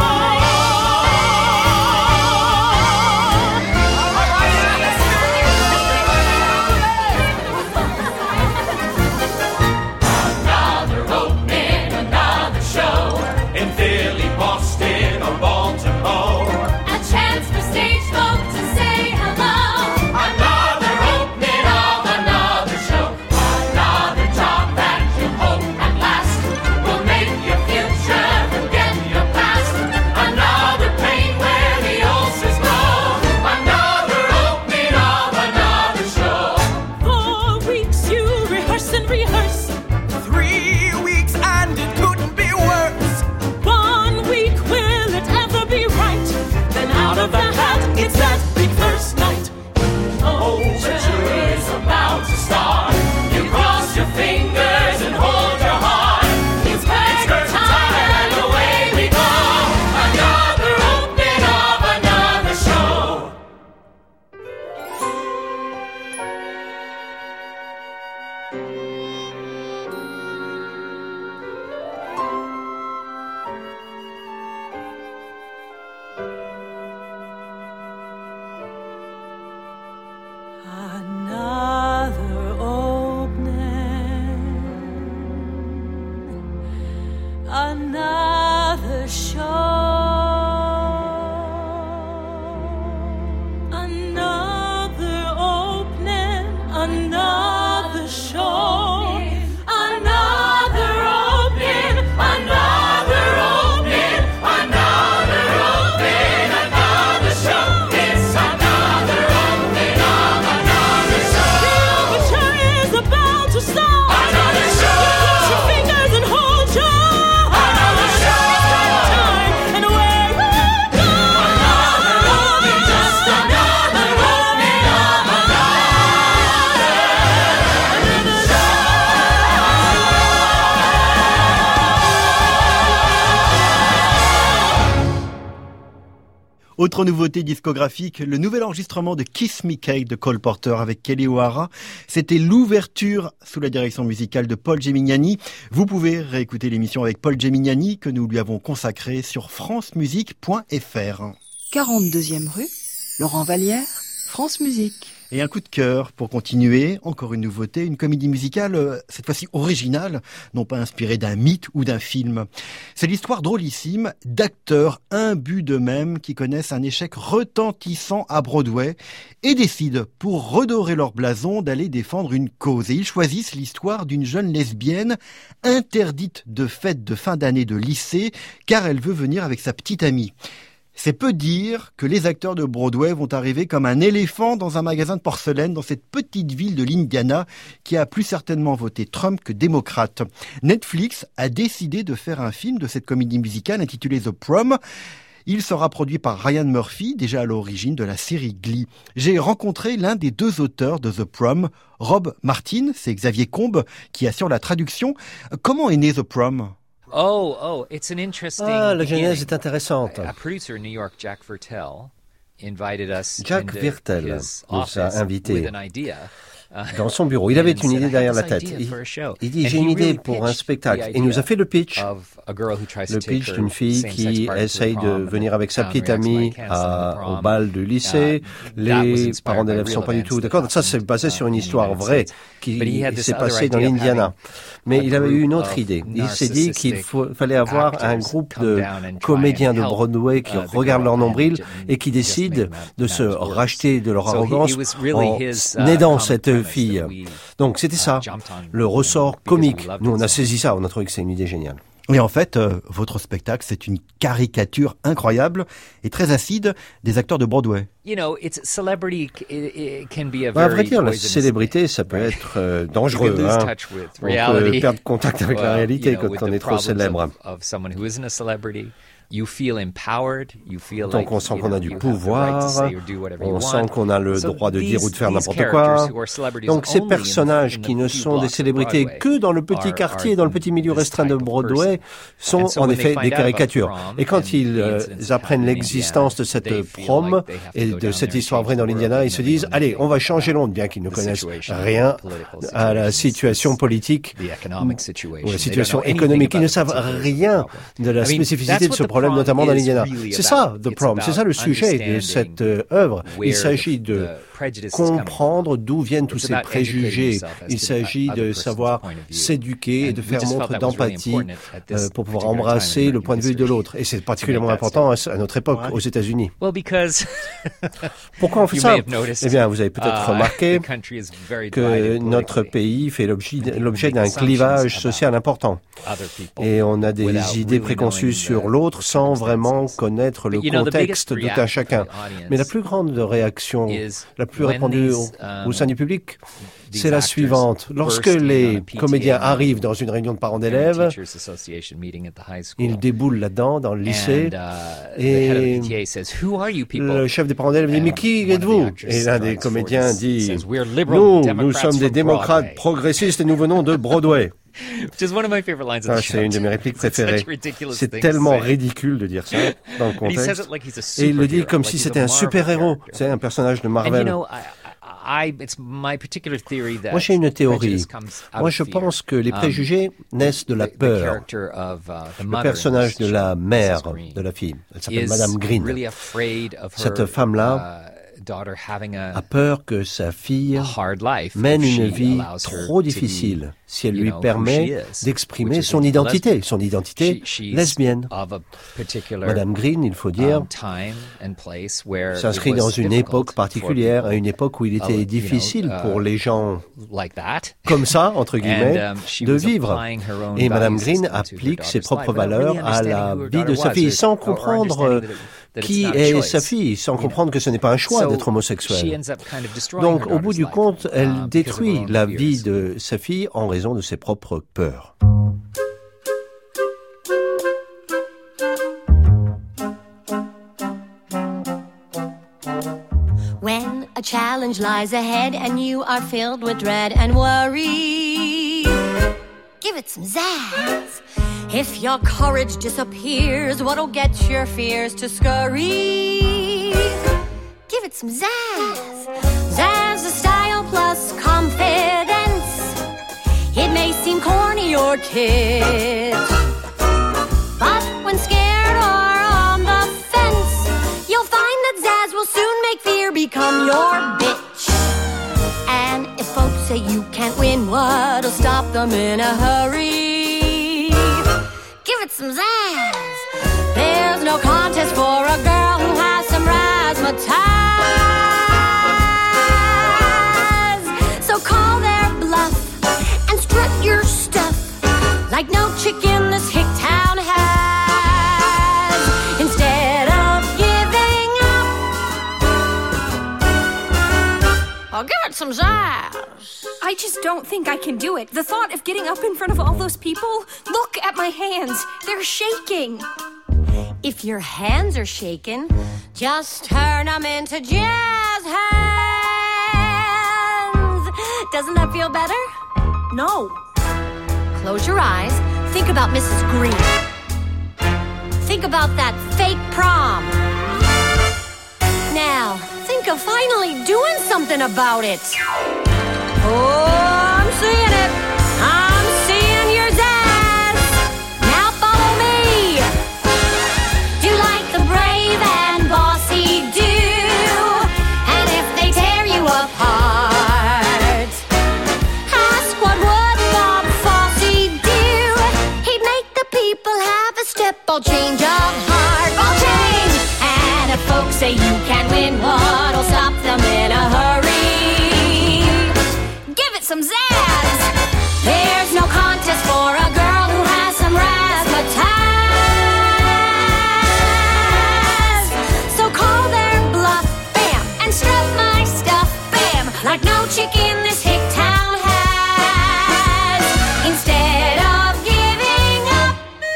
Another opening, another show in Philly, Boston, or Baltimore. A chance for stage folk to say hello. Another opening of another show. Another job that you hope at last will make your future forget your past. Another pain where the ulcers grow. Another opening of another show. 4 weeks you rehearse and rehearse. 3 weeks and it couldn't be worse. 1 week, will it ever be right? Then out of the hat, it's that big first night. Overture is about to start. You cross your fingers and hold your heart. It's curtain time and away we go. Another opening of another show. Another opening, another show, another opening, another show, another opening, another opening, another opening, another show. It's another opening of another show. The overture is about to start. Another show. Cross your fingers and hold your heart. Another show. It's time and away we go. Another opening, just another opening of another show. Autre nouveauté discographique, le nouvel enregistrement de Kiss Me Kate de Cole Porter avec Kelly O'Hara. C'était l'ouverture sous la direction musicale de Paul Gemignani. Vous pouvez réécouter l'émission avec Paul Gemignani que nous lui avons consacrée sur francemusique.fr. 42e rue, Laurent Vallière, France Musique. Et un coup de cœur pour continuer, encore une nouveauté, une comédie musicale, cette fois-ci originale, non pas inspirée d'un mythe ou d'un film. C'est l'histoire drôlissime d'acteurs imbus d'eux-mêmes qui connaissent un échec retentissant à Broadway et décident, pour redorer leur blason, d'aller défendre une cause. Et ils choisissent l'histoire d'une jeune lesbienne interdite de fête de fin d'année de lycée car elle veut venir avec sa petite amie. C'est peu dire que les acteurs de Broadway vont arriver comme un éléphant dans un magasin de porcelaine dans cette petite ville de l'Indiana qui a plus certainement voté Trump que démocrate. Netflix a décidé de faire un film de cette comédie musicale intitulée The Prom. Il sera produit par Ryan Murphy, déjà à l'origine de la série Glee. J'ai rencontré l'un des deux auteurs de The Prom, Rob Martin, c'est Xavier Combe qui assure la traduction. Comment est né The Prom ? It's an interesting la genèse est intéressante. A producer in New York, Jack Virtel, invited us Jack Virtel nous a invités. dans son bureau. Il avait une idée derrière la tête. Il dit, j'ai une idée pour un spectacle. Et il nous a fait le pitch. Le pitch d'une fille qui essaye de venir avec sa petite amie au bal du lycée. Les parents d'élèves sont pas du tout d'accord. Ça, c'est basé sur une histoire vraie qui s'est passée dans l'Indiana. Mais il avait eu une autre idée. Il s'est dit qu'il fallait avoir un groupe de comédiens de Broadway qui regardent leur nombril et qui décident de se racheter de leur arrogance en aidant cette fille. Donc c'était ça, le ressort comique. Nous, on a saisi ça, on a trouvé que c'est une idée géniale. Et en fait, votre spectacle, c'est une caricature incroyable et très acide des acteurs de Broadway. À vrai dire, la célébrité, ça peut être dangereux. On peut perdre contact avec la réalité quand on est trop célèbre. Donc on sent qu'on a du pouvoir, on sent qu'on a le droit de dire ou de faire n'importe quoi. Donc ces personnages qui ne sont des célébrités que dans le petit quartier, dans le petit milieu restreint de Broadway, sont en effet des caricatures. Et quand ils apprennent l'existence de cette prom et de cette histoire vraie dans l'Indiana, ils se disent, allez, on va changer Londres, bien qu'ils ne connaissent rien à la situation politique ou la situation économique. Ils ne savent rien de la spécificité de ce problème, notamment dans l'Indiana. C'est ça, The Prom, c'est ça le sujet de cette œuvre. Il s'agit de comprendre d'où viennent tous ces préjugés. Il s'agit de savoir s'éduquer et de faire montre d'empathie pour pouvoir embrasser le point de vue de l'autre. Et c'est particulièrement important à notre époque, aux États-Unis. Pourquoi on fait ça? Eh bien, vous avez peut-être remarqué que notre pays fait l'objet d'un clivage social important. Et on a des idées préconçues sur l'autre sans vraiment connaître le contexte de tout un chacun. Mais la plus grande réaction, la plus répandue au sein du public, c'est la suivante. Lorsque les comédiens arrivent dans une réunion de parents d'élèves, ils déboulent là-dedans, dans le lycée, et le chef des parents d'élèves dit « Mais qui êtes-vous » Et l'un des comédiens dit « Nous sommes des démocrates progressistes et nous venons de Broadway ». C'est une de mes répliques préférées. C'est tellement ridicule de dire ça dans le contexte. Et il le dit comme si c'était un super-héros. C'est un personnage de Marvel. Moi, j'ai une théorie. Moi, je pense que les préjugés naissent de la peur. Le personnage de la mère de la fille, elle s'appelle Madame Green. Cette femme-là a peur que sa fille mène une vie trop difficile si elle lui permet d'exprimer son identité lesbienne. Madame Green, il faut dire, s'inscrit dans une époque particulière, à une époque où il était difficile pour les gens comme ça, entre guillemets, de vivre. Et Madame Green applique ses propres valeurs à la vie de sa fille sans comprendre qui est sa fille, sans comprendre que ce n'est pas un choix d'être homosexuel. Donc, au bout du compte, elle détruit la vie de sa fille en raison de ses propres peurs. When a challenge lies ahead and you are filled with dread and worry, give it some zazz. If your courage disappears, what'll get your fears to scurry? Give it some zazz. Zazz is style plus confidence. It may seem corny or kids, but when scared or on the fence, you'll find that zazz will soon make fear become your bitch. And if folks say you can't win, what'll stop them in a hurry? Give it some zazz. There's no contest for a girl who has some razzmatazz. So call their bluff and strut your stuff like no chick in this hick town has. Instead of giving up, I'll give it some zazz. I just don't think I can do it. The thought of getting up in front of all those people, look at my hands. They're shaking. If your hands are shaking, just turn them into jazz hands. Doesn't that feel better? No. Close your eyes. Think about Mrs. Green. Think about that fake prom. Now, think of finally doing something about it. Oh, I'm seeing it. I'm seeing your zazz. Now follow me. Do like the brave and bossy do. And if they tear you apart, ask what would Bob Fosse do? He'd make the people have a step or change of heart. Ball change. And if folks say you can win, what'll stop them in a hurry? Give it some zazz. There's no contest for a girl who has some razzmatazz. So call their bluff, bam, and strut my stuff, bam, like no chick in this hick town has. Instead of giving up,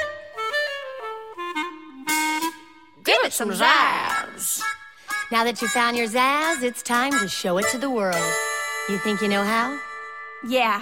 give it some zazz. Now that you found your zazz, it's time to show it to the world. You think you know how? Yeah.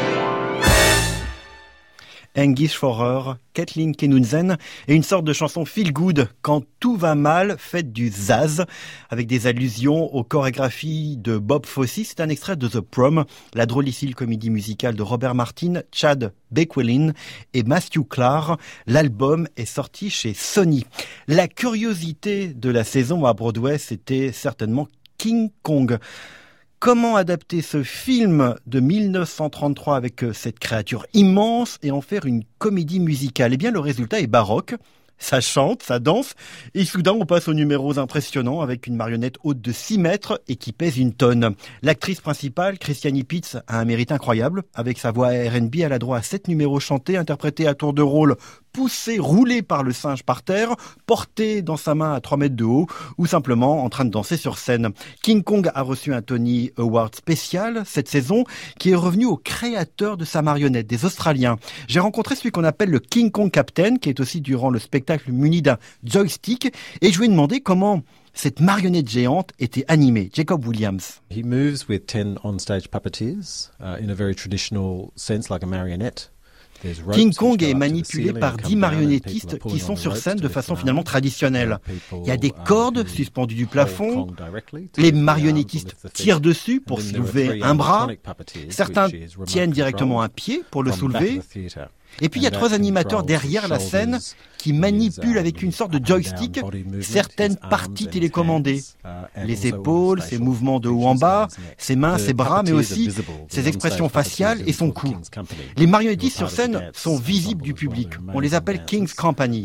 English for Her, Kathleen Kenunzen, et une sorte de chanson feel good quand tout va mal, faite du zaz, avec des allusions aux chorégraphies de Bob Fosse. C'est un extrait de The Prom, la drôlissime comédie musicale de Robert Martin, Chad Bequelin et Matthew Clark. L'album est sorti chez Sony. La curiosité de la saison à Broadway, c'était certainement King Kong. Comment adapter ce film de 1933 avec cette créature immense et en faire une comédie musicale? Eh bien, le résultat est baroque. Ça chante, ça danse, et soudain on passe aux numéros impressionnants avec une marionnette haute de 6 mètres et qui pèse 1 tonne. L'actrice principale, Christiane Pitts, a un mérite incroyable. Avec sa voix R&B, elle a droit à 7 numéros chantés, interprétés à tour de rôle, poussés, roulés par le singe par terre, portés dans sa main à 3 mètres de haut, ou simplement en train de danser sur scène. King Kong a reçu un Tony Award spécial cette saison, qui est revenu au créateur de sa marionnette, des Australiens. J'ai rencontré celui qu'on appelle le King Kong Captain, qui est aussi durant le spectacle muni d'un joystick, et je lui ai demandé comment cette marionnette géante était animée. Jacob Williams. He moves with 10 on-stage puppeteers in a very traditional sense, like a marionette. King Kong est manipulé par 10 marionnettistes qui sont sur scène de façon finalement traditionnelle. Il y a des cordes suspendues du plafond, les marionnettistes tirent dessus pour soulever un bras, certains tiennent directement un pied pour le soulever, et puis il y a 3 animateurs derrière la scène qui manipulent avec une sorte de joystick certaines parties télécommandées. Les épaules, ses mouvements de haut en bas, ses mains, ses bras, mais aussi ses expressions faciales et son cou. Les marionnettistes sur scène sont visibles du public. On les appelle King's Company.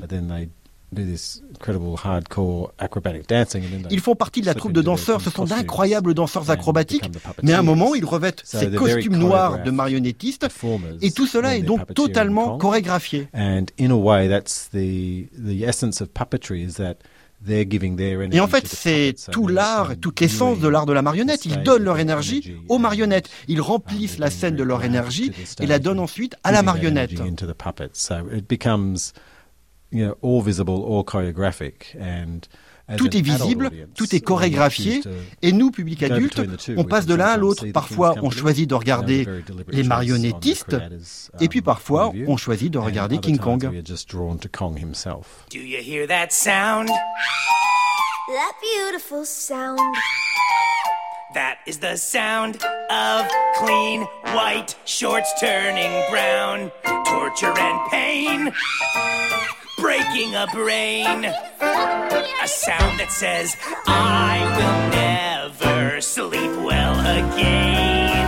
Ils font partie de la troupe de danseurs. Ce sont d'incroyables danseurs acrobatiques, mais à un moment, ils revêtent ces costumes noirs de marionnettistes, et tout cela est donc totalement chorégraphié. Et en fait, c'est tout l'art, toute l'essence de l'art de la marionnette. Ils donnent leur énergie aux marionnettes. Ils remplissent la scène de leur énergie et la donnent ensuite à la marionnette. Tout est visible, tout est chorégraphié, et nous, public adulte, on passe de l'un à l'autre. Parfois, on choisit de regarder les marionnettistes, et puis parfois, on choisit de regarder King Kong. Do you hear that sound? That beautiful sound. That is the sound of clean white shorts turning brown. Torture and pain. Breaking a brain. A sound that says, I will never sleep well again.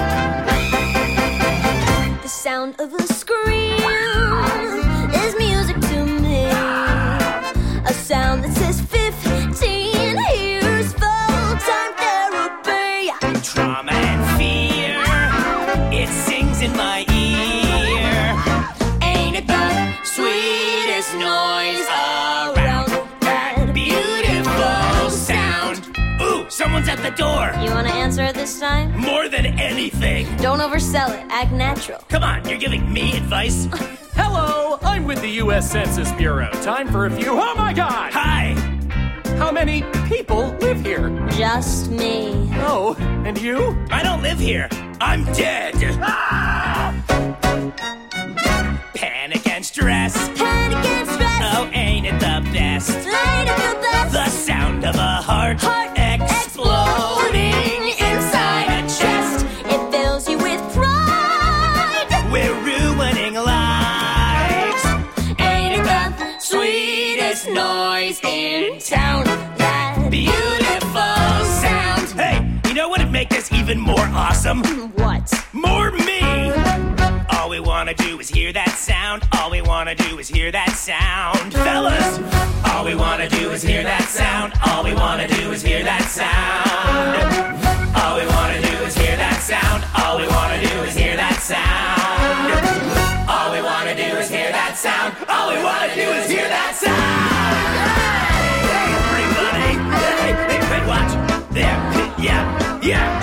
The sound of a scream is music to me. A sound that says 15 years full-time therapy. Trauma and fear, it sings in my ear. Ain't it the sweetest noise around? That beautiful sound. Ooh, someone's at the door. You wanna answer it this time? More than anything. Don't oversell it, act natural. Come on, you're giving me advice? Hello, I'm with the U.S. Census Bureau. Time for a few. Oh my God! Hi! How many people live here? Just me. Oh, and you? I don't live here. I'm dead. Ah! Panic and stress. Panic and stress. Oh, ain't it the best? Ain't it the best? The sound of a heart exploding inside a chest. It feels awesome? What? More me! All we wanna do is hear that sound. All we wanna do is hear that sound. Fellas! All we wanna do is hear that sound. All we wanna do is hear that sound. All we wanna do is hear that sound. All we wanna do is hear that sound. All we wanna do is hear that sound. All we wanna do is hear that sound. Hey, everybody! Hey, wait, watch. There. Yeah.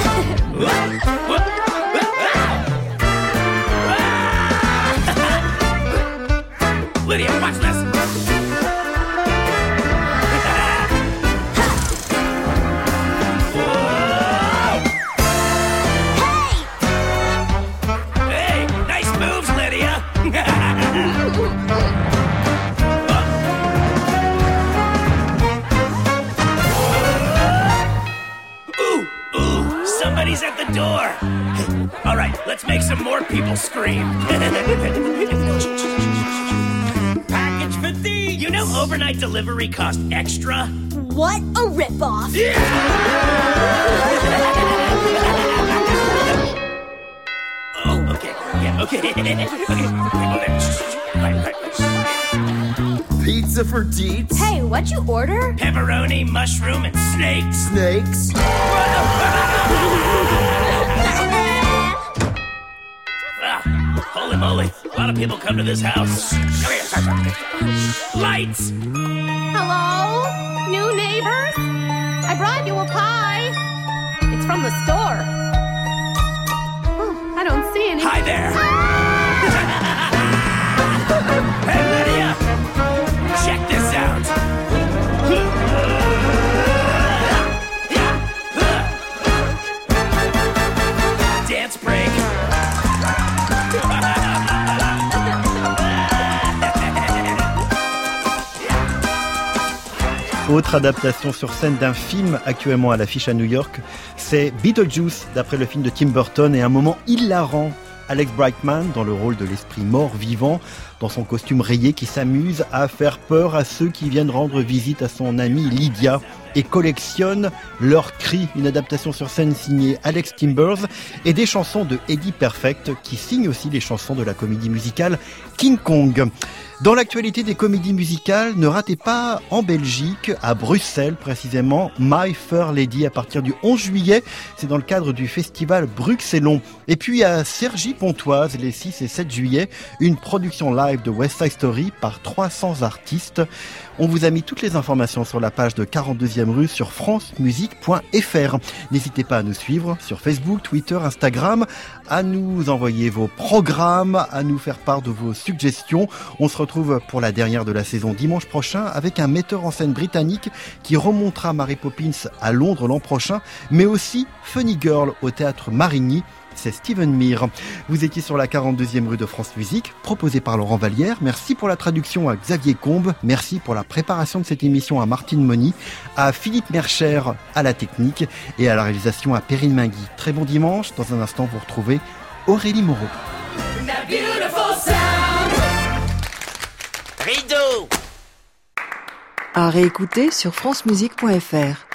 Lydia, watch this. Hey, nice moves, Lydia. Ooh, somebody's at the door. All right, let's make some more people scream. Package for thee. You know overnight delivery cost extra? What a ripoff! Oh, okay. Yeah, okay. Right. Pizza for deets? Hey, what'd you order? Pepperoni, mushroom, and snakes. Snakes? Holy moly, a lot of people come to this house. Lights! Hello? New neighbors? I brought you a pie. It's from the store. Oh, I don't see any. Hi there! Hey, Lydia! Check this out! Dance break! Autre adaptation sur scène d'un film actuellement à l'affiche à New York, c'est Beetlejuice, d'après le film de Tim Burton, et un moment hilarant. Alex Brightman, dans le rôle de l'esprit mort-vivant, dans son costume rayé, qui s'amuse à faire peur à ceux qui viennent rendre visite à son amie Lydia et collectionne leurs cris. Une adaptation sur scène signée Alex Timbers et des chansons de Eddie Perfect, qui signe aussi les chansons de la comédie musicale King Kong. Dans l'actualité des comédies musicales, ne ratez pas en Belgique, à Bruxelles précisément, My Fair Lady à partir du 11 juillet. C'est dans le cadre du festival Bruxellon. Et puis à Cergy-Pontoise, les 6 et 7 juillet, une production live de West Side Story par 300 artistes. On vous a mis toutes les informations sur la page de 42e rue sur francemusique.fr. N'hésitez pas à nous suivre sur Facebook, Twitter, Instagram, à nous envoyer vos programmes, à nous faire part de vos suggestions. On se retrouve pour la dernière de la saison dimanche prochain avec un metteur en scène britannique qui remontera Mary Poppins à Londres l'an prochain, mais aussi Funny Girl au théâtre Marigny. C'est Steven Meir. Vous étiez sur la 42e rue de France Musique, proposée par Laurent Vallière. Merci pour la traduction à Xavier Combe. Merci pour la préparation de cette émission à Martine Moni, à Philippe Mercher à la technique et à la réalisation à Perrine Mingui. Très bon dimanche. Dans un instant, vous retrouvez Aurélie Moreau. À réécouter sur francemusique.fr.